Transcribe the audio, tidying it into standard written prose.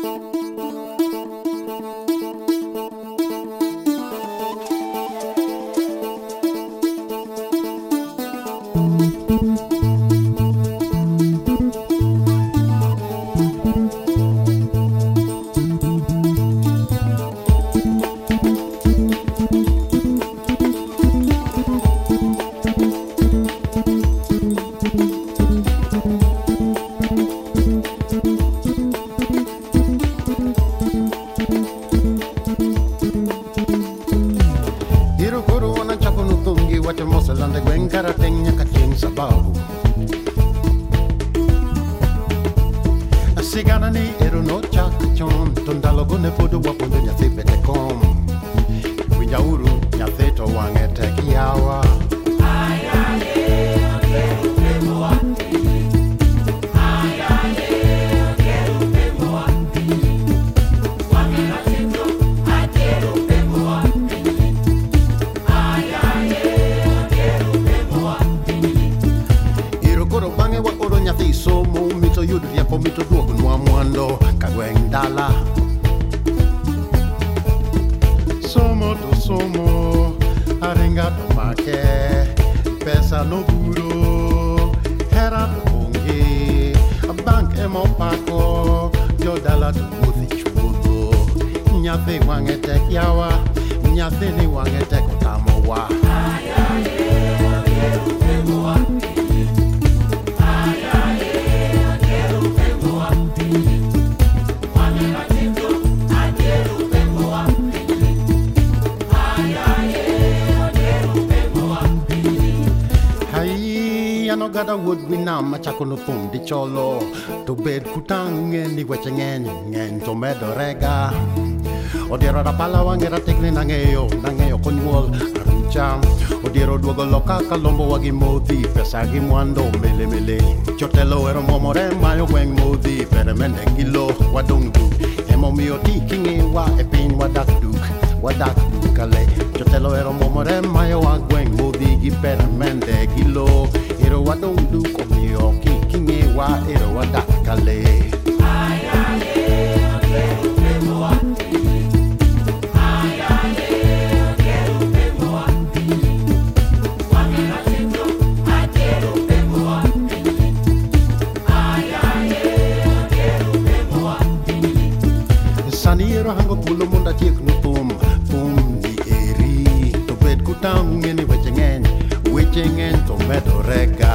Mosalanda Gwenkara Tenya Kating Sababu Asigana ni ero no chakachon Tondalogo ne podo wapondo nyathe betekom Winjauru nyathe to wangete kiawa Somo mito yudu ya po mito duogo nwa mwando kagweng dala Somo to somo aringa to make pesa no guro hera to bonge a bank emo pako yo dala to uthi chudo nyathe wangete kiawa nyathe ni wangete kotamowa no gada wood winam machakono pum di cholo to bed kutange ni wechengen ngen to medo rega odiero da pala wangera tekne nangeyo konyuol arucha odiero duogo loka kalombo wagi modi pesa gi mwando mele chotelo ero momore mayo weng modi per mende gilo wadungdu emo mio tikingi wa epin wadak kale chotelo ero momore mayo weng modi gi per mende gilo ero wadungdu komio kikingi wa ero wadak kale Saniro hango pulo munda chik no pum di eri to bed kutang ngeni wechengen to medo rega